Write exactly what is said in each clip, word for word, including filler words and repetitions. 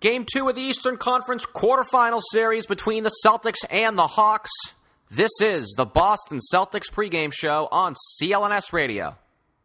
Game two of the Eastern Conference quarterfinal series between the Celtics and the Hawks. This is the Boston Celtics pregame show on C L N S Radio.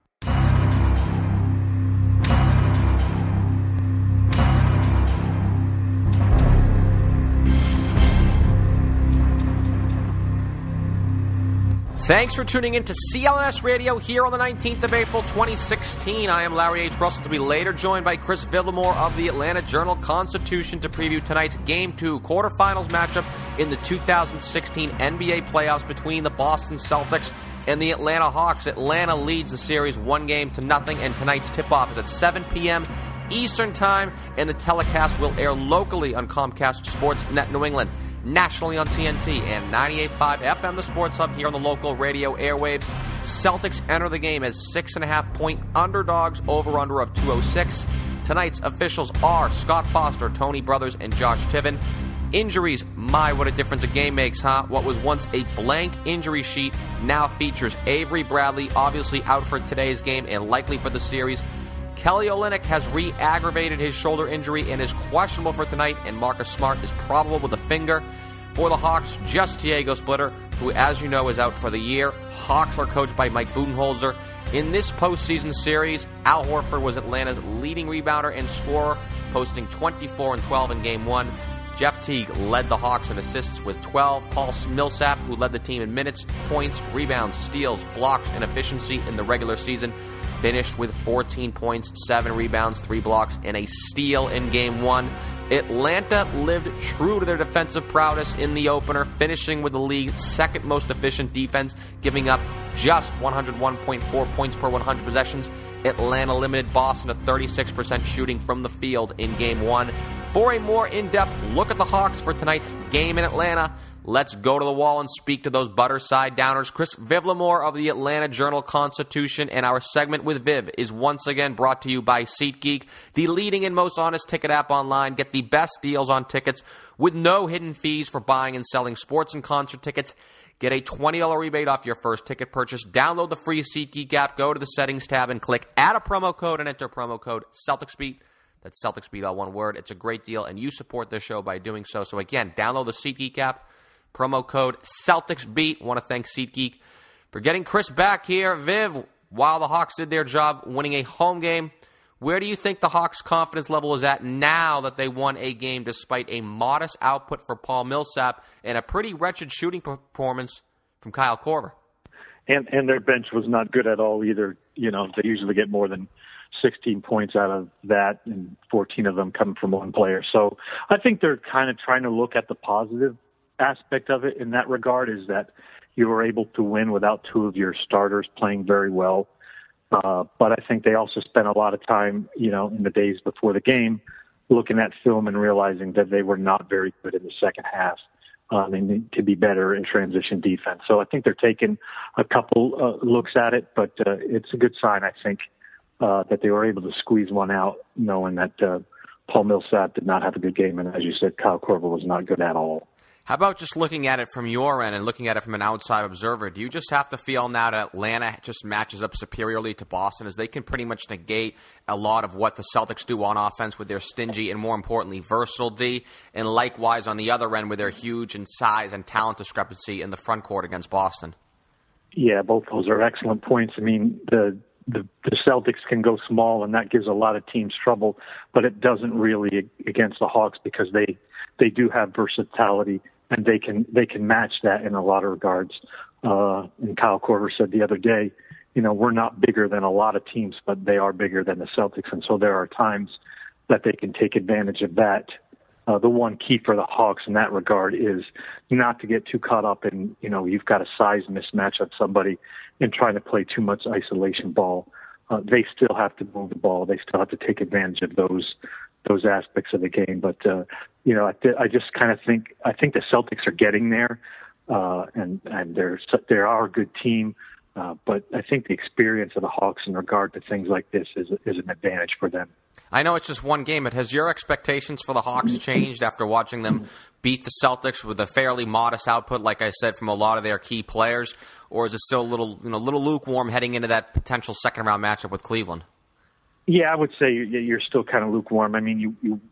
Thanks for tuning in to C L N S Radio here on the nineteenth of April, twenty sixteen. I am Larry H. Russell, to be later joined by Chris Villamore of the Atlanta Journal-Constitution to preview tonight's Game two quarterfinals matchup in the two thousand sixteen N B A playoffs between the Boston Celtics and the Atlanta Hawks. Atlanta leads the series one game to nothing, and tonight's tip-off is at seven p.m. Eastern Time, and the telecast will air locally on Comcast Sportsnet New England, nationally on T N T, and ninety-eight point five F M, the Sports Hub, here on the local radio airwaves. Celtics enter the game as six and a half point underdogs, over-under of two oh six. Tonight's officials are Scott Foster, Tony Brothers, and Josh Tiven. Injuries, my, what a difference a game makes, huh? What was once a blank injury sheet now features Avery Bradley, obviously out for today's game and likely for the series. Kelly Olynyk has re-aggravated his shoulder injury and is questionable for tonight, and Marcus Smart is probable with a finger. For the Hawks, just Diego Splitter, who, as you know, is out for the year. Hawks are coached by Mike Budenholzer. In this postseason series, Al Horford was Atlanta's leading rebounder and scorer, posting twenty-four and twelve in Game one. Jeff Teague led the Hawks in assists with twelve. Paul Millsap, who led the team in minutes, points, rebounds, steals, blocks, and efficiency in the regular season, finished with fourteen points, seven rebounds, three blocks, and a steal in Game one. Atlanta lived true to their defensive prowess in the opener, finishing with the league's second most efficient defense, giving up just one hundred one point four points per one hundred possessions. Atlanta limited Boston to thirty-six percent shooting from the field in Game one. For a more in-depth look at the Hawks for tonight's game in Atlanta, let's go to the wall and speak to those butter side downers. Chris Villamore of the Atlanta Journal-Constitution, and our segment with Viv is once again brought to you by SeatGeek, the leading and most honest ticket app online. Get the best deals on tickets with no hidden fees for buying and selling sports and concert tickets. Get a twenty dollars rebate off your first ticket purchase. Download the free SeatGeek app, go to the settings tab, and click add a promo code and enter promo code CelticsBeat. That's CelticsBeat, all one word. It's a great deal, and you support this show by doing so. So again, download the SeatGeek app. Promo code CelticsBeat. Want to thank SeatGeek for getting Chris back here. Viv, while the Hawks did their job winning a home game, where do you think the Hawks' confidence level is at now that they won a game despite a modest output for Paul Millsap and a pretty wretched shooting performance from Kyle Korver? And and their bench was not good at all either. You know, they usually get more than sixteen points out of that, and fourteen of them come from one player. So I think they're kind of trying to look at the positive aspect of it in that regard, is that you were able to win without two of your starters playing very well. Uh, but I think they also spent a lot of time, you know, in the days before the game looking at film and realizing that they were not very good in the second half. Uh, they need to be better in transition defense. So I think they're taking a couple uh, looks at it, but uh, it's a good sign, I think, uh, that they were able to squeeze one out, knowing that uh, Paul Millsap did not have a good game. And as you said, Kyle Korver was not good at all. How about just looking at it from your end and looking at it from an outside observer? Do you just have to feel now that Atlanta just matches up superiorly to Boston, as they can pretty much negate a lot of what the Celtics do on offense with their stingy and, more importantly, versatile D, and likewise on the other end with their huge in size and talent discrepancy in the front court against Boston? Yeah, both those are excellent points. I mean, the The, the Celtics can go small, and that gives a lot of teams trouble, but it doesn't really against the Hawks because they, they do have versatility, and they can they can match that in a lot of regards. Uh, and Kyle Korver said the other day, you know, we're not bigger than a lot of teams, but they are bigger than the Celtics, and so there are times that they can take advantage of that. Uh, the one key for the Hawks in that regard is not to get too caught up in, you know, you've got a size mismatch on somebody and trying to play too much isolation ball. Uh, they still have to move the ball. They still have to take advantage of those those aspects of the game. But, uh, you know, I, I just kind of think, I think the Celtics are getting there, uh, and, and they're, they are a good team. Uh, but I think the experience of the Hawks in regard to things like this is is an advantage for them. I know it's just one game, but has your expectations for the Hawks changed after watching them beat the Celtics with a fairly modest output, like I said, from a lot of their key players, or is it still a little, you know, little lukewarm heading into that potential second round matchup with Cleveland? Yeah, I would say you're still kind of lukewarm. I mean, you, you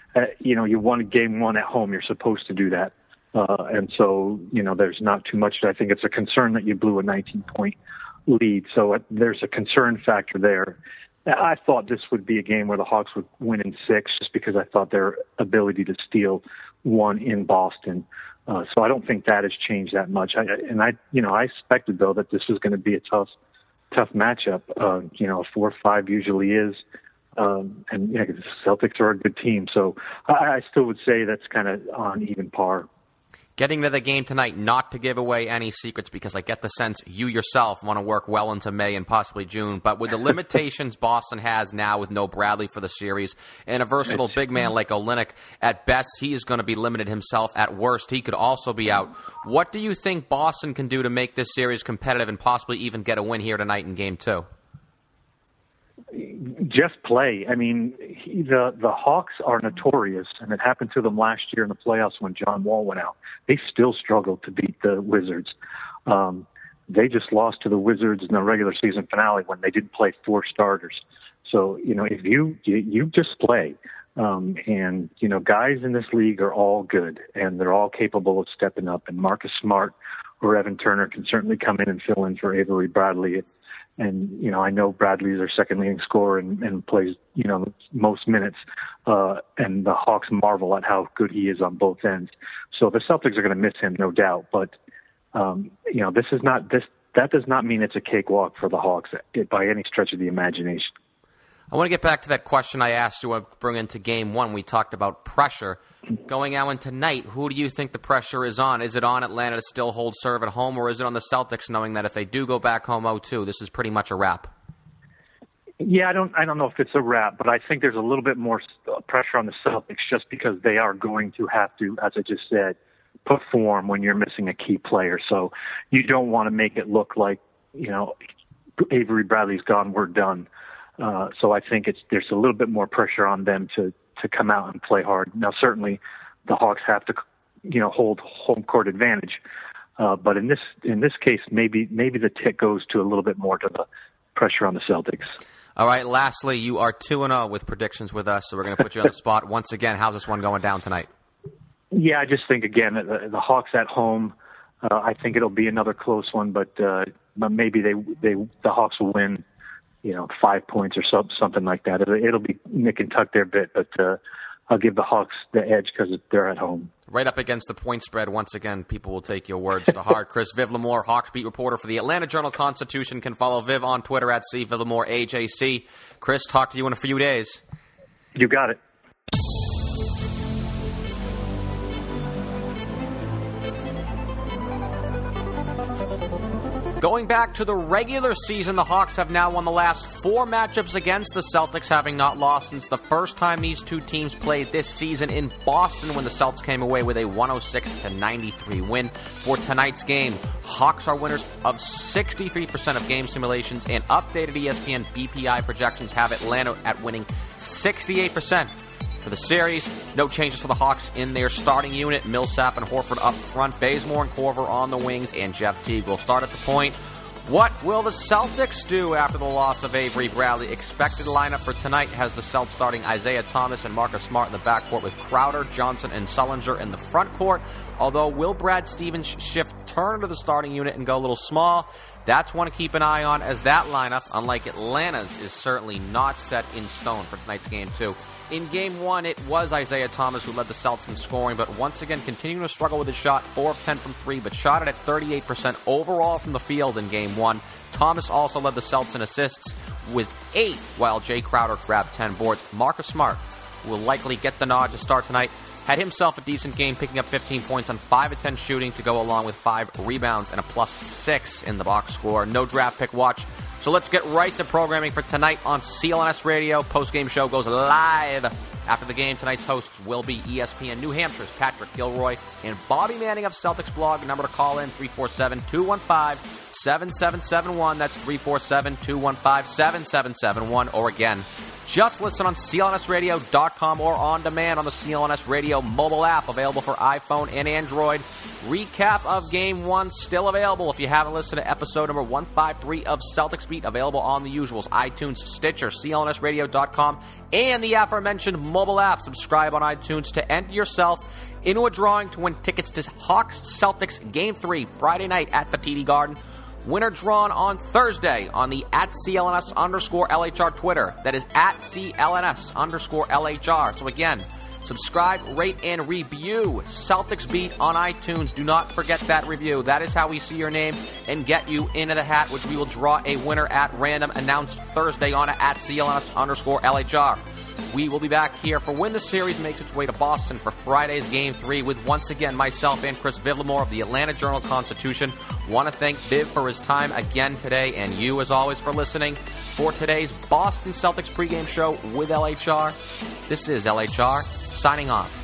uh, you know, you won game one at home. You're supposed to do that. Uh, and so, you know, there's not too much. I think it's a concern that you blew a nineteen-point lead. So it, there's a concern factor there. I thought this would be a game where the Hawks would win in six just because I thought their ability to steal won in Boston. Uh, so I don't think that has changed that much. I, and I, you know, I expected, though, that this was going to be a tough, tough matchup. Uh, you know, a four or five usually is. Um, and you know, the Celtics are a good team. So I, I still would say that's kind of on even par. Getting to the game tonight, not to give away any secrets, because I get the sense you yourself want to work well into May and possibly June. But with the limitations Boston has now with no Bradley for the series and a versatile it's, big man like Olynyk, at best he is going to be limited himself. At worst, he could also be out. What do you think Boston can do to make this series competitive and possibly even get a win here tonight in Game Two? Just play. I mean, he, the the Hawks are notorious, and it happened to them last year in the playoffs when John Wall went out. They still struggled to beat the Wizards. Um, they just lost to the Wizards in the regular season finale when they didn't play four starters. So, you know, if you you, you just play, um, and you know, guys in this league are all good, and they're all capable of stepping up. And Marcus Smart or Evan Turner can certainly come in and fill in for Avery Bradley. And, you know, I know Bradley's their second leading scorer and, and plays, you know, most minutes. Uh, and the Hawks marvel at how good he is on both ends. So the Celtics are going to miss him, no doubt. But, um, you know, this is not this. That does not mean it's a cakewalk for the Hawks by any stretch of the imagination. I want to get back to that question I asked you. I bring into Game One. We talked about pressure going out into tonight. Who do you think the pressure is on? Is it on Atlanta to still hold serve at home, or is it on the Celtics knowing that if they do go back home oh two, this is pretty much a wrap? Yeah, I don't. I don't know if it's a wrap, but I think there's a little bit more pressure on the Celtics just because they are going to have to, as I just said, perform when you're missing a key player. So you don't want to make it look like, you know, Avery Bradley's gone, we're done. Uh, so I think it's there's a little bit more pressure on them to, to come out and play hard. Now, certainly the Hawks have to, you know, hold home court advantage. Uh, but in this in this case, maybe maybe the tick goes to a little bit more to the pressure on the Celtics. All right, lastly, you are two and oh with predictions with us, so we're going to put you on the spot. Once again, how's this one going down tonight? Yeah, I just think, again, the, the Hawks at home, uh, I think it'll be another close one, but, uh, but maybe they they the Hawks will win, you know, five points or so, something like that. It'll, it'll be nick and tuck there a bit, but uh, I'll give the Hawks the edge because they're at home. Right up against the point spread. Once again, people will take your words to heart. Chris Viv Lamore, Hawks beat reporter for the Atlanta Journal-Constitution. Can follow Viv on Twitter at C Viv Lamore A J C. Chris, talk to you in a few days. You got it. Going back to the regular season, the Hawks have now won the last four matchups against the Celtics, having not lost since the first time these two teams played this season in Boston when the Celtics came away with a one oh six to ninety-three win. For tonight's game, Hawks are winners of sixty-three percent of game simulations, and updated E S P N B P I projections have Atlanta at winning sixty-eight percent. For the series, no changes for the Hawks in their starting unit. Millsap and Horford up front, Bazemore and Korver on the wings, and Jeff Teague will start at the point. What will the Celtics do after the loss of Avery Bradley? Expected lineup for tonight has the Celtics starting Isaiah Thomas and Marcus Smart in the backcourt with Crowder, Johnson, and Sullinger in the front court. Although, will Brad Stevens shift turn to the starting unit and go a little small? That's one to keep an eye on, as that lineup, unlike Atlanta's, is certainly not set in stone for tonight's game two. In Game one, it was Isaiah Thomas who led the Celtics in scoring, but once again continuing to struggle with his shot, four of ten from three, but shot it at thirty-eight percent overall from the field in Game one. Thomas also led the Celtics in assists with eight, while Jay Crowder grabbed ten boards. Marcus Smart will likely get the nod to start tonight. Had himself a decent game, picking up fifteen points on five of ten shooting to go along with five rebounds and a plus six in the box score. No draft pick watch. So let's get right to programming for tonight on C L N S Radio. Post-game show goes live after the game. Tonight's hosts will be E S P N New Hampshire's Patrick Gilroy and Bobby Manning of Celtics Blog. The number to call in, three four seven, two one five, seven seven seven one. That's three four seven, two one five, seven seven seven one. Or again, just listen on C L N S radio dot com or on demand on the C L N S Radio mobile app, available for iPhone and Android. Recap of Game one still available if you haven't listened to episode number one fifty-three of Celtics Beat, available on the usuals, iTunes, Stitcher, C L N S radio dot com, and the aforementioned mobile app. Subscribe on iTunes to enter yourself into a drawing to win tickets to Hawks-Celtics Game three Friday night at the T D Garden. Winner drawn on Thursday on the at C L N S underscore LHR Twitter. That is at C L N S underscore LHR. So again, subscribe, rate, and review Celtics Beat on iTunes. Do not forget that review. That is how we see your name and get you into the hat, which we will draw a winner at random, announced Thursday on at C L N S underscore LHR. We will be back here for when the series makes its way to Boston for Friday's Game three with, once again, myself and Chris Vivlamore of the Atlanta Journal-Constitution. Want to thank Viv for his time again today, and you, as always, for listening. For today's Boston Celtics pregame show with L H R, this is L H R signing off.